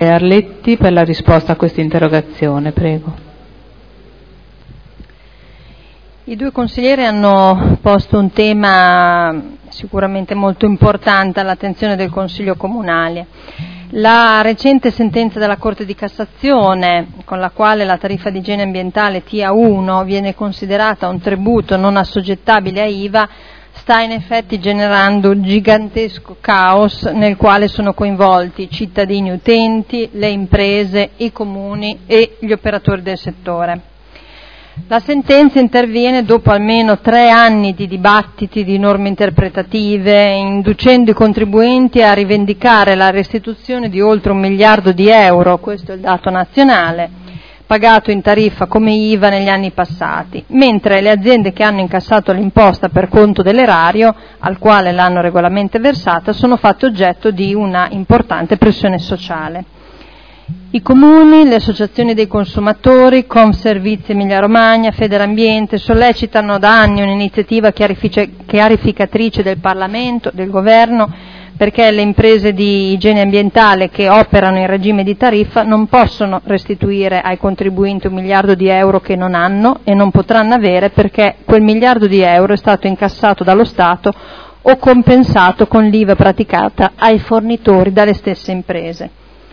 Arletti per la risposta a questa interrogazione, prego. I due consiglieri hanno posto un tema sicuramente molto importante all'attenzione del Consiglio Comunale. La recente sentenza della Corte di Cassazione, con la quale la tariffa di igiene ambientale TA1 viene considerata un tributo non assoggettabile a IVA, sta in effetti generando un gigantesco caos nel quale sono coinvolti i cittadini utenti, le imprese, i comuni e gli operatori del settore. La sentenza interviene dopo almeno 3 anni di dibattiti, di norme interpretative, inducendo i contribuenti a rivendicare la restituzione di oltre 1 miliardo di euro, questo è il dato nazionale, pagato in tariffa come IVA negli anni passati, mentre le aziende che hanno incassato l'imposta per conto dell'erario, al quale l'hanno regolarmente versata, sono fatte oggetto di una importante pressione sociale. I comuni, le associazioni dei consumatori, Confservizi Emilia Romagna, Federambiente sollecitano da anni un'iniziativa chiarificatrice del Parlamento, del Governo, perché le imprese di igiene ambientale che operano in regime di tariffa non possono restituire ai contribuenti 1 miliardo di euro che non hanno e non potranno avere, perché quel 1 miliardo di euro è stato incassato dallo Stato o compensato con l'IVA praticata ai fornitori dalle stesse imprese.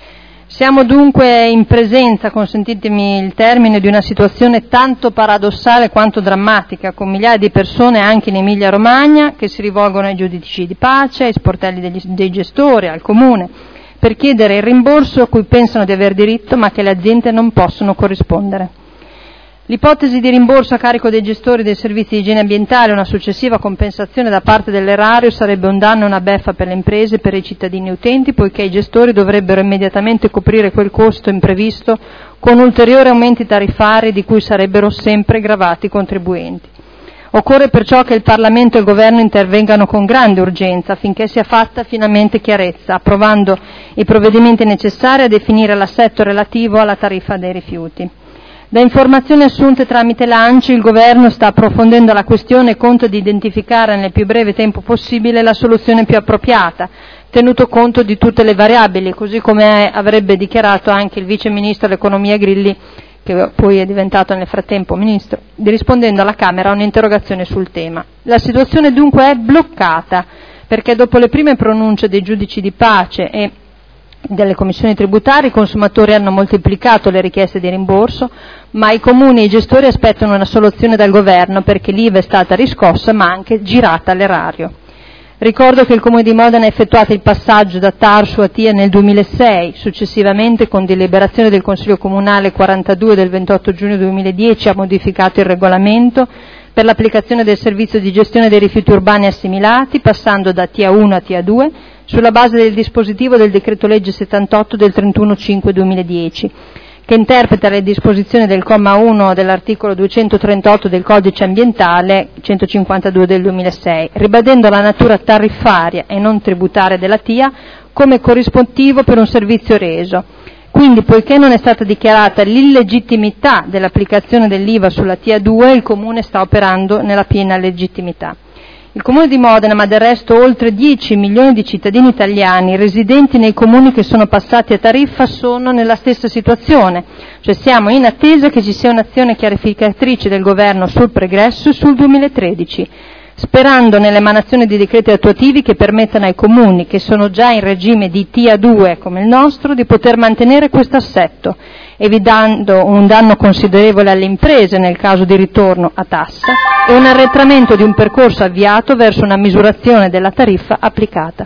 Siamo dunque in presenza, consentitemi il termine, di una situazione tanto paradossale quanto drammatica, con migliaia di persone anche in Emilia Romagna che si rivolgono ai giudici di pace, ai sportelli dei gestori, al comune, per chiedere il rimborso a cui pensano di aver diritto ma che le aziende non possono corrispondere. L'ipotesi di rimborso a carico dei gestori dei servizi di igiene ambientale e una successiva compensazione da parte dell'erario sarebbe un danno e una beffa per le imprese e per i cittadini utenti, poiché i gestori dovrebbero immediatamente coprire quel costo imprevisto con ulteriori aumenti tariffari di cui sarebbero sempre gravati i contribuenti. Occorre perciò che il Parlamento e il Governo intervengano con grande urgenza affinché sia fatta finalmente chiarezza, approvando i provvedimenti necessari a definire l'assetto relativo alla tariffa dei rifiuti. Da informazioni assunte tramite l'ANCI, il Governo sta approfondendo la questione e conta di identificare nel più breve tempo possibile la soluzione più appropriata, tenuto conto di tutte le variabili, così come avrebbe dichiarato anche il Vice Ministro dell'Economia Grilli, che poi è diventato nel frattempo Ministro, rispondendo alla Camera a un'interrogazione sul tema. La situazione dunque è bloccata, perché dopo le prime pronunce dei giudici di pace e delle commissioni tributarie i consumatori hanno moltiplicato le richieste di rimborso, ma i comuni e i gestori aspettano una soluzione dal governo perché l'IVA è stata riscossa ma anche girata all'erario. Ricordo che il Comune di Modena ha effettuato il passaggio da TAR su ATIA nel 2006, successivamente con deliberazione del Consiglio Comunale 42 del 28 giugno 2010 ha modificato il regolamento per l'applicazione del servizio di gestione dei rifiuti urbani assimilati, passando da TA1 a TA2, sulla base del dispositivo del decreto legge 78 del 31/5/2010, che interpreta le disposizioni del comma 1 dell'articolo 238 del codice ambientale 152 del 2006, ribadendo la natura tariffaria e non tributaria della TIA come corrispettivo per un servizio reso. Quindi, poiché non è stata dichiarata l'illegittimità dell'applicazione dell'IVA sulla TIA2, il Comune sta operando nella piena legittimità. Il Comune di Modena, ma del resto oltre 10 milioni di cittadini italiani residenti nei comuni che sono passati a tariffa, sono nella stessa situazione, cioè siamo in attesa che ci sia un'azione chiarificatrice del Governo sul pregresso e sul 2013, sperando nell'emanazione di decreti attuativi che permettano ai comuni che sono già in regime di TA2 come il nostro di poter mantenere questo assetto, evitando un danno considerevole alle imprese nel caso di ritorno a tassa e un arretramento di un percorso avviato verso una misurazione della tariffa applicata.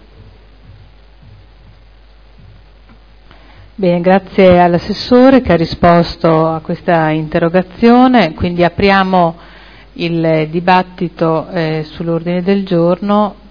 Bene, grazie all'assessore che ha risposto a questa interrogazione, quindi apriamo il dibattito sull'ordine del giorno.